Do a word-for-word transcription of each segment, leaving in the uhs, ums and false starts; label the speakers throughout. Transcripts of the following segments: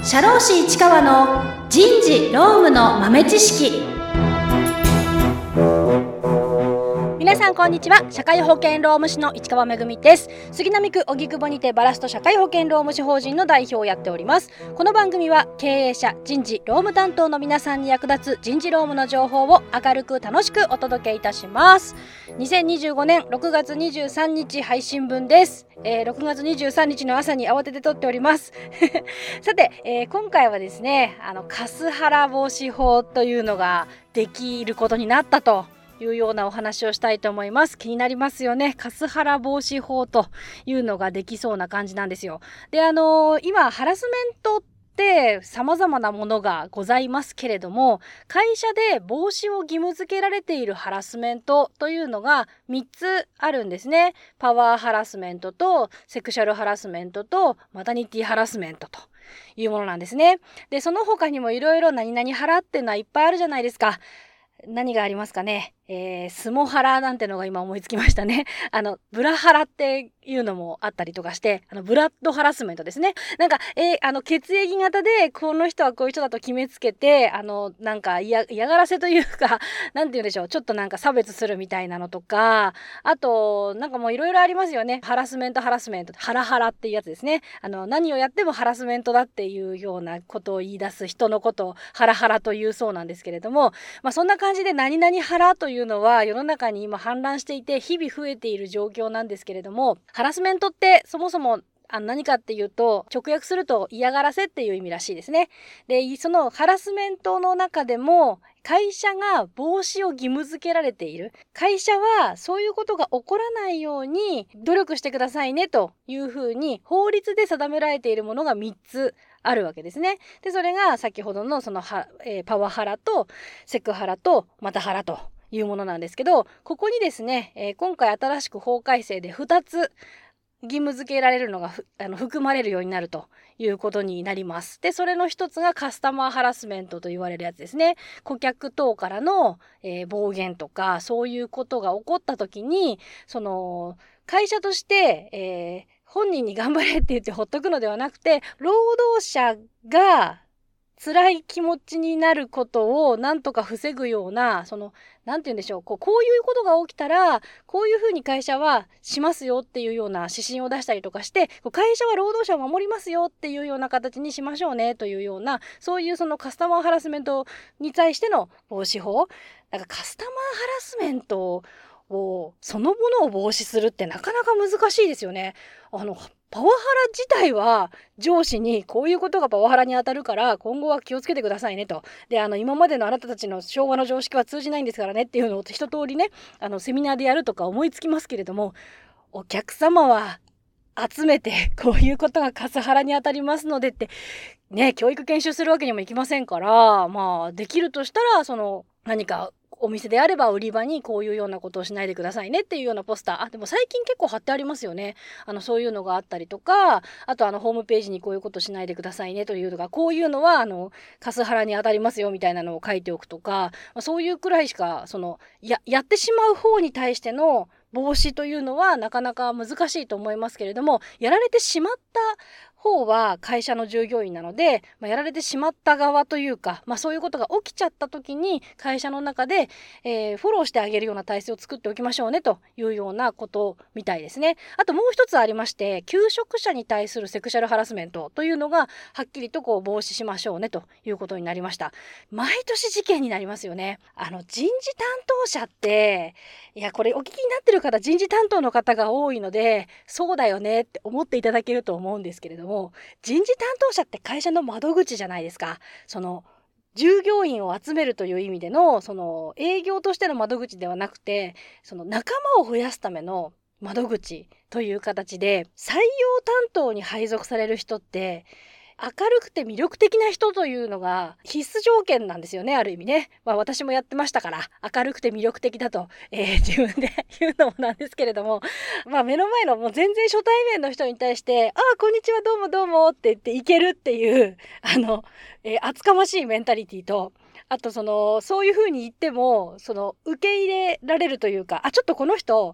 Speaker 1: 社労士市川の人事労務の豆知識。皆さんこんにちは。社会保険労務士の市川めぐみです。杉並区荻窪にてバラスト社会保険労務士法人の代表をやっております。この番組は経営者、人事、労務担当の皆さんに役立つ人事労務の情報を明るく楽しくお届けいたします。にせんにじゅうごねんろくがつにじゅうさんにち配信分です。えー、ろくがつにじゅうさんにちの朝に慌てて撮っておりますさて、えー、今回はですね、あのカスハラ防止法というのができることになったというようなお話をしたいと思います。気になりますよね。カスハラ防止法というのができそうな感じなんですよ。で、あのー、今ハラスメントって様々なものがございますけれども、会社で防止を義務付けられているハラスメントというのがみっつあるんですね。パワーハラスメントとセクシャルハラスメントとマタニティハラスメントというものなんですね。で、その他にもいろいろ何々ハラっていうのはいっぱいあるじゃないですか。何がありますかね。えー、スモハラなんてのが今思いつきましたね。あの、ブラハラっていうのもあったりとかして、あの、ブラッドハラスメントですね。なんか、えー、あの、血液型で、この人はこういう人だと決めつけて、あの、なんか嫌、嫌がらせというか、なんて言うんでしょう、ちょっとなんか差別するみたいなのとか、あと、なんかもういろいろありますよね。ハラスメント、ハラスメント、ハラハラっていうやつですね。あの、何をやってもハラスメントだっていうようなことを言い出す人のことをハラハラというそうなんですけれども、まあ、そんな感じで何々ハラというのは世の中に今氾濫していて日々増えている状況なんですけれども、ハラスメントってそもそもあ何かっていうと、直訳すると嫌がらせっていう意味らしいですね。で、そのハラスメントの中でも会社が防止を義務付けられている。会社はそういうことが起こらないように努力してくださいねというふうに法律で定められているものがみっつあるわけですね。で、それが先ほどのそのは、えー、パワハラとセクハラとマタハラというものなんですけど、ここにですね、えー、今回新しく法改正でふたつ義務付けられるのがあの含まれるようになるということになります。で、それの一つがカスタマーハラスメントと言われるやつですね。顧客等からの、えー、暴言とかそういうことが起こった時に、その会社として、えー、本人に頑張れって言ってほっとくのではなくて、労働者が辛い気持ちになることをなんとか防ぐような、その、なんて言うんでしょう、こう、こういうことが起きたら、こういうふうに会社はしますよっていうような指針を出したりとかして、会社は労働者を守りますよっていうような形にしましょうねというような、そういうそのカスタマーハラスメントに対しての防止法。なんかカスタマーハラスメントを、そのものを防止するってなかなか難しいですよね。あの、パワハラ自体は上司にこういうことがパワハラに当たるから今後は気をつけてくださいねと。で、あの今までのあなたたちの昭和の常識は通じないんですからねっていうのを一通りね、あのセミナーでやるとか思いつきますけれども、お客様は集めてこういうことがカスハラに当たりますのでってね、教育研修するわけにもいきませんから、まあできるとしたらその何かお店であれば売り場にこういうようなことをしないでくださいねっていうようなポスター。あ、でも最近結構貼ってありますよね。あの、そういうのがあったりとか、あとあの、ホームページにこういうことしないでくださいねというのが、こういうのはあの、カスハラに当たりますよみたいなのを書いておくとか、まあ、そういうくらいしか、その、や、やってしまう方に対しての防止というのはなかなか難しいと思いますけれども、やられてしまった方は会社の従業員なので、まあ、やられてしまった側というか、まあ、そういうことが起きちゃった時に会社の中で、えー、フォローしてあげるような体制を作っておきましょうねというようなことみたいですね。あともう一つありまして、求職者に対するセクシャルハラスメントというのがはっきりとこう防止しましょうねということになりました。毎年事件になりますよね。あの人事担当者って、いやこれお聞きになってる方、人事担当の方が多いのでそうだよねって思っていただけると思うんですけれども、人事担当者って会社の窓口じゃないですか。その従業員を集めるという意味でのその営業としての窓口ではなくて、その仲間を増やすための窓口という形で採用担当に配属される人って明るくて魅力的な人というのが必須条件なんですよね、ある意味ね。まあ私もやってましたから、明るくて魅力的だと、えー、自分で言うのもなんですけれども、まあ目の前のもう全然初対面の人に対して、ああ、こんにちは、どうもどうもって言っていけるっていう、あの、えー、厚かましいメンタリティと、あとその、そういう風に言っても、その、受け入れられるというか、あ、ちょっとこの人、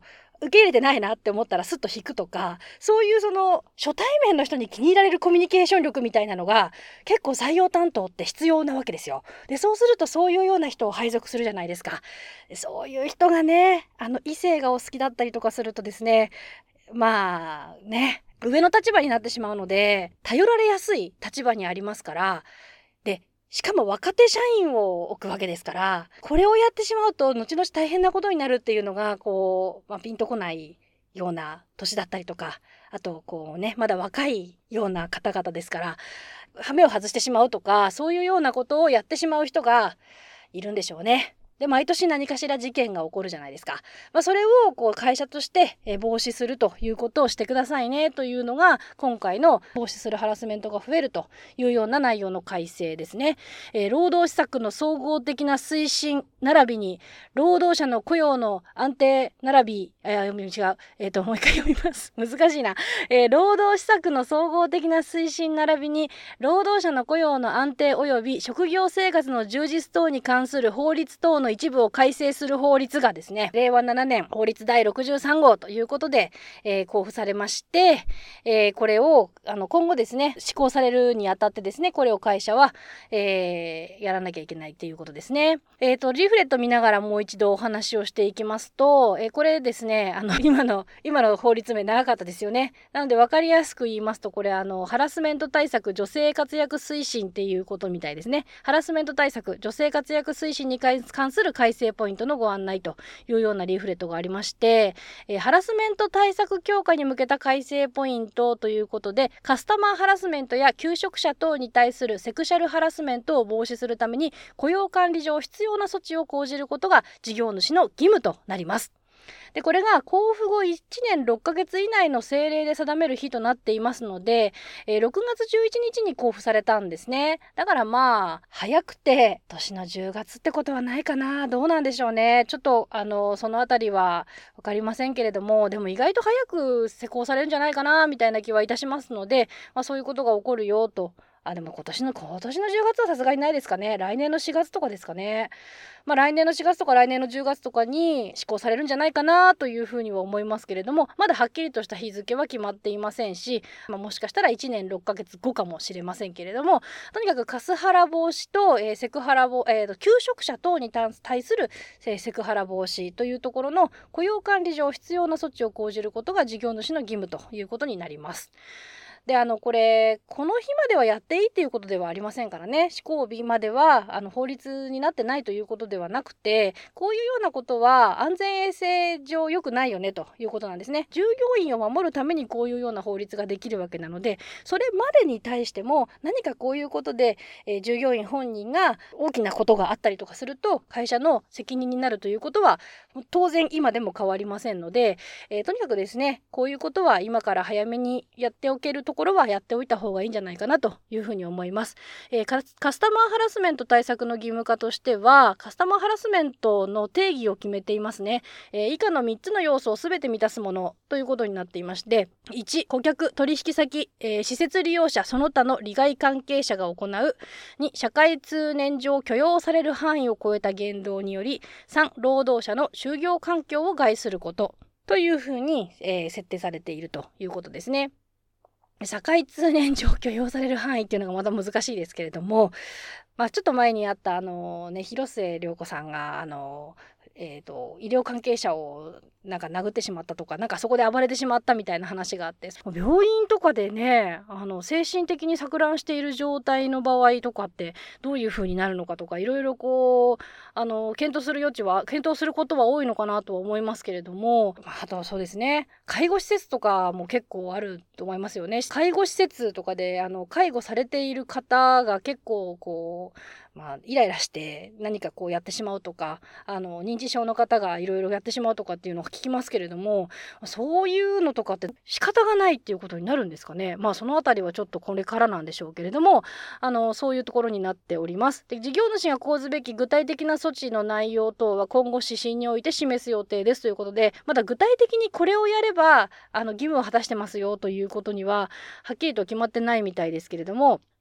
Speaker 1: 受け入れてないなって思ったらスッと引くとか、そういうその初対面の人に気に入られるコミュニケーション力みたいなのが結構採用担当って必要なわけですよ。でそうするとそういうような人を配属するじゃないですか。でそういう人がね、あの異性がお好きだったりとかするとですね、まあね、上の立場になってしまうので頼られやすい立場にありますから、でしかも若手社員を置くわけですから、これをやってしまうと後々大変なことになるっていうのがこう、まあ、ピンとこないような年だったりとか、あとこうね、まだ若いような方々ですから、羽目を外してしまうとか、そういうようなことをやってしまう人がいるんでしょうね。で毎年何かしら事件が起こるじゃないですか。まあ、それをこう会社として防止するということをしてくださいねというのが今回の防止するハラスメントが増えるというような内容の改正ですね。えー、労働施策の総合的な推進並びに労働者の雇用の安定並び、えー、読み違う、えー、ともう一回読みます。難しいな、えー。労働施策の総合的な推進並びに労働者の雇用の安定及び職業生活の充実等に関する法律等の一部を改正する法律がですね、れいわななねん法律だいろくじゅうさんごうということで、えー、交付されまして、えー、これをあの今後ですね施行されるにあたってですね、これを会社は、えー、やらなきゃいけないということですね。えーとリーフレット見ながらもう一度お話をしていきますと、えー、これですね、あの今の今の法律名長かったですよね。なので分かりやすく言いますと、これあのハラスメント対策女性活躍推進っていうことみたいですね。ハラスメント対策女性活躍推進に関する改正ポイントのご案内というようなリーフレットがありまして、えー、ハラスメント対策強化に向けた改正ポイントということで、カスタマーハラスメントや求職者等に対するセクシャルハラスメントを防止するために雇用管理上必要な措置を講じることが事業主の義務となります。でこれが交付後いちねんろっかげつ以内の政令で定める日となっていますので、えー、ろくがつじゅういちにちに交付されたんですね。だからまあ早くて年のじゅうがつってことはないかな。どうなんでしょうね。ちょっとあのそのあたりは分かりませんけれども、でも意外と早く施行されるんじゃないかなみたいな気はいたしますので、まあ、そういうことが起こるよと。あでも今年の今年のじゅうがつはさすがにないですかね。来年のしがつとかですかね。まあ来年のしがつとか来年のじゅうがつとかに施行されるんじゃないかなというふうには思いますけれども、まだはっきりとした日付は決まっていませんし、まあ、もしかしたらいちねんろっかげつごかもしれませんけれども、とにかくカスハラ防止と、えー、セクハラ防、えー、と求職者等に対する、えー、セクハラ防止というところの雇用管理上必要な措置を講じることが事業主の義務ということになります。であのこれこの日まではやっていいっていうことではありませんからね。施行日まではあの法律になってないということではなくて、こういうようなことは安全衛生上良くないよねということなんですね。従業員を守るためにこういうような法律ができるわけなので、それまでに対しても何かこういうことで、えー、従業員本人が大きなことがあったりとかすると会社の責任になるということは当然今でも変わりませんので、えー、とにかくですね、こういうことは今から早めにやっておけるとところはやっておいた方がいいんじゃないかなというふうに思います。えー、カ, カスタマーハラスメント対策の義務化としては、カスタマーハラスメントの定義を決めていますね。えー、以下のみっつの要素をすべて満たすものということになっていまして、いち、顧客取引先、えー、施設利用者その他の利害関係者が行う。に、社会通念上許容される範囲を超えた言動により。さん、労働者の就業環境を害することというふうに、えー、設定されているということですね。社会通念上許容される範囲っていうのがまた難しいですけれども、まあ、ちょっと前にあったあの、ね、広末涼子さんがあの、えーと、医療関係者をなんか殴ってしまったとか、なんかそこで暴れてしまったみたいな話があって、病院とかでね、あの精神的に錯乱している状態の場合とかってどういう風になるのかとか、いろいろこうあの検討する余地は検討することは多いのかなとは思いますけれども、あとはそうですね、介護施設とかも結構あると思いますよね。介護施設とかであの介護されている方が結構こうまあ、イライラして何かこうやってしまうとか、あの認知症の方がいろいろやってしまうとかっていうのを聞きますけれども、そういうのとかって仕方がないっていうことになるんですかね。まあそのあたりはちょっとこれからなんでしょうけれども、あのそういうところになっております。で、事業主が講ずべき具体的な措置の内容等は今後指針において示す予定ですということで、まだ具体的にこれをやればあの義務を果たしてますよということにははっきりと決まってないみたいですけれども、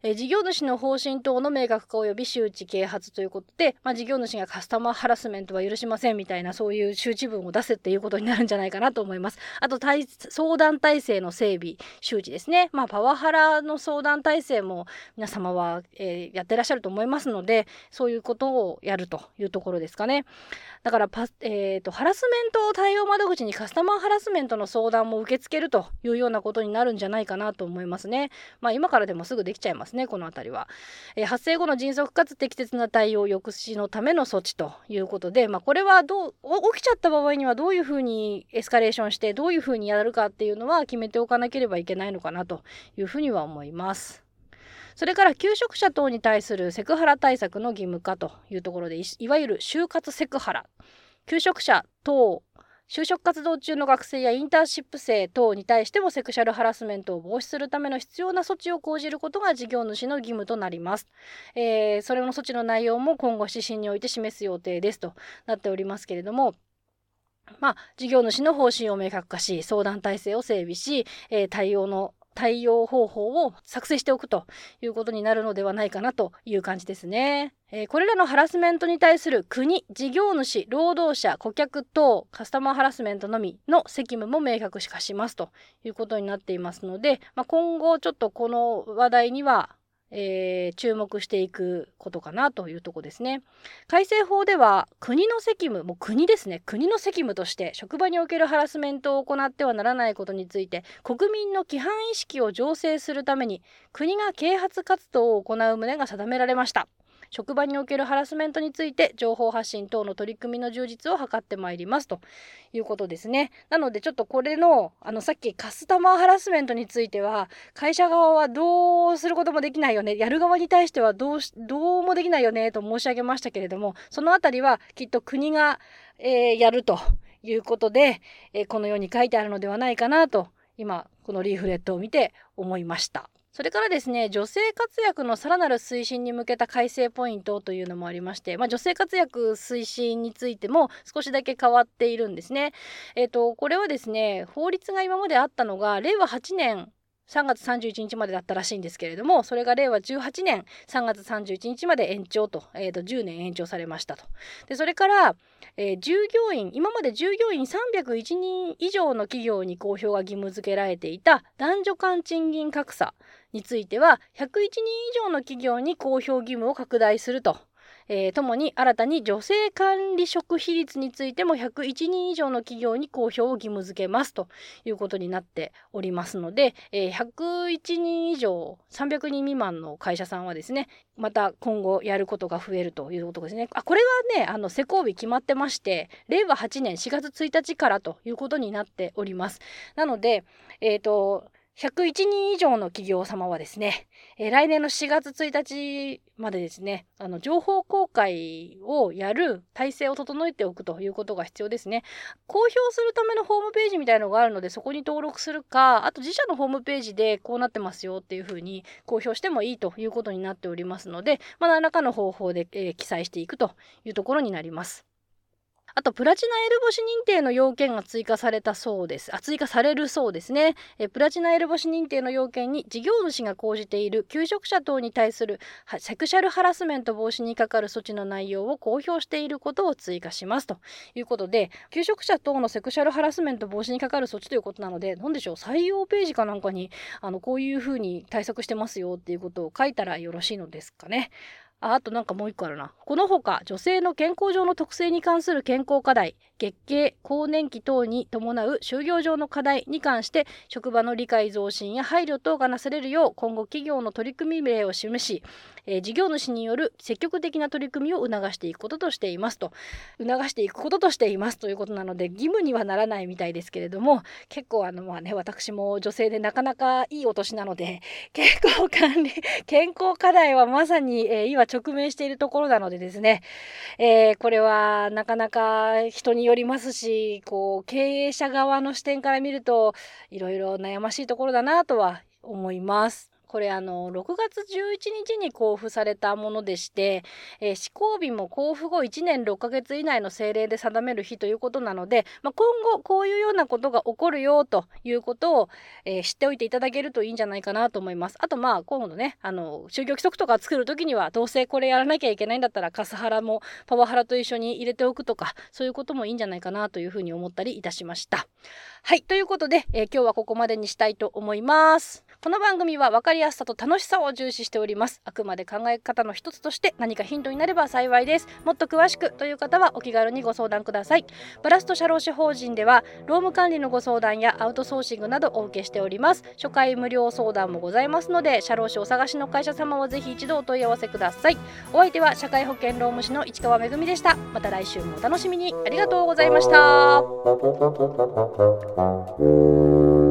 Speaker 1: えー、事業主の方針等の明確化及び周知啓発ということで、まあ、事業主がカスタマーハラスメントは許しませんみたいな、そういう周知文を出せっていうことになるんじゃないかなと思います。あと対相談体制の整備周知ですね。まあパワハラの相談体制も皆様は、えー、やってらっしゃると思いますので、そういうことをやるというところですかね。だからパ、えーと、ハラスメント対応窓口にカスタマーハラスメントの相談も受け付けるというようなことになるんじゃないかなと思いますね。まあ今からでもすぐできちゃいますね、このあたりは。えー、発生後の迅速かつ適切な対応抑止のための措置ということで、まあこれはどう起きちゃった場合にはどういうふうにエスカレーションしてどういうふうにやるかっていうのは決めておかなければいけないのかなというふうには思います。それから求職者等に対するセクハラ対策の義務化というところで、 い, いわゆる就活セクハラ、求職者等就職活動中の学生やインターンシップ生等に対してもセクシャルハラスメントを防止するための必要な措置を講じることが事業主の義務となります。えー、それの措置の内容も今後指針において示す予定ですとなっておりますけれども、まあ、事業主の方針を明確化し、相談体制を整備し、えー、対応の対応方法を作成しておくということになるのではないかなという感じですね。えー、これらのハラスメントに対する国、事業主、労働者、顧客等カスタマーハラスメントのみの責務も明確化しますということになっていますので、まあ、今後ちょっとこの話題にはえー、注目していくことかなというところですね。改正法では国の責務、もう国ですね、国の責務として職場におけるハラスメントを行ってはならないことについて国民の規範意識を醸成するために国が啓発活動を行う旨が定められました。職場におけるハラスメントについて情報発信等の取り組みの充実を図ってまいりますということですね。なのでちょっとこれのあのさっきカスタマーハラスメントについては会社側はどうすることもできないよね、やる側に対してはどうしどうもできないよねと申し上げましたけれども、そのあたりはきっと国が、えー、やるということで、えー、このように書いてあるのではないかなと今このリーフレットを見て思いました。それからですね、女性活躍のさらなる推進に向けた改正ポイントというのもありまして、まあ、女性活躍推進についても少しだけ変わっているんですね。えっと、これはですね、法律が今まであったのが、れいわはちねんさんがつさんじゅういちにちまでだったらしいんですけれども、それがれいわじゅうはちねんさんがつさんじゅういちにちまで延長と、えー、とじゅうねん延長されましたと。でそれから、えー、従業員今まで従業員さんびゃくいちにん以上の企業に公表が義務付けられていた男女間賃金格差についてはひゃくいちにん以上の企業に公表義務を拡大すると。えー、ともに新たに女性管理職比率についてもひゃくいちにん以上の企業に公表を義務付けますということになっておりますので、えー、ひゃくいちにん以上さんびゃくにん未満の会社さんはですね、また今後やることが増えるということですね。あこれはね、あの施行日決まってまして、れいわはちねんしがつついたちからということになっております。なので、えっとひゃくいちにん以上の企業様はですね、えー、来年のしがつついたちまでですね、あの情報公開をやる体制を整えておくということが必要ですね。公表するためのホームページみたいなのがあるので、そこに登録するか、あと自社のホームページでこうなってますよっていうふうに公表してもいいということになっておりますので、まあ、何らかの方法で、えー、記載していくというところになります。あとプラチナ L 星認定の要件が追加されたそうです。あ、追加されるそうですね。えプラチナ L 星認定の要件に事業主が講じている求職者等に対するセクシャルハラスメント防止に係る措置の内容を公表していることを追加しますということで、求職者等のセクシャルハラスメント防止に係る措置ということなので、何でしょう、採用ページかなんかにあのこういうふうに対策してますよっていうことを書いたらよろしいのですかね。あ, あとなんかもう一個あるな。このほか女性の健康上の特性に関する健康課題、月経、更年期等に伴う就業上の課題に関して職場の理解増進や配慮等がなされるよう今後企業の取り組み例を示し、えー、事業主による積極的な取り組みを促していくこととしていますと促していくこととしていますということなので、義務にはならないみたいですけれども、結構あのまあね、私も女性でなかなかいいお年なので、健康管理健康課題はまさに、えー、今直面しているところなのでですね、えー、これはなかなか人によりますし、こう経営者側の視点から見るといろいろ悩ましいところだなとは思います。 これあのろくがつじゅういちにちに公布されたものでして、えー、施行日も公布後いちねんろっかげつ以内の政令で定める日ということなので、まあ、今後こういうようなことが起こるよということを、えー、知っておいていただけるといいんじゃないかなと思います。あとまあ今度ね、あの就業規則とか作るときにはどうせこれやらなきゃいけないんだったらカスハラもパワハラと一緒に入れておくとか、そういうこともいいんじゃないかなというふうに思ったりいたしました。はい、ということで、えー、今日はここまでにしたいと思います。この番組は分かりやすさと楽しさを重視しております。あくまで考え方の一つとして何かヒントになれば幸いです。もっと詳しくという方はお気軽にご相談ください。バラスト社労士法人では労務管理のご相談やアウトソーシングなどお受けしております。初回無料相談もございますので、社労士お探しの会社様はぜひ一度お問い合わせください。お相手は社会保険労務士の市川めぐみでした。また来週もお楽しみに。ありがとうございました。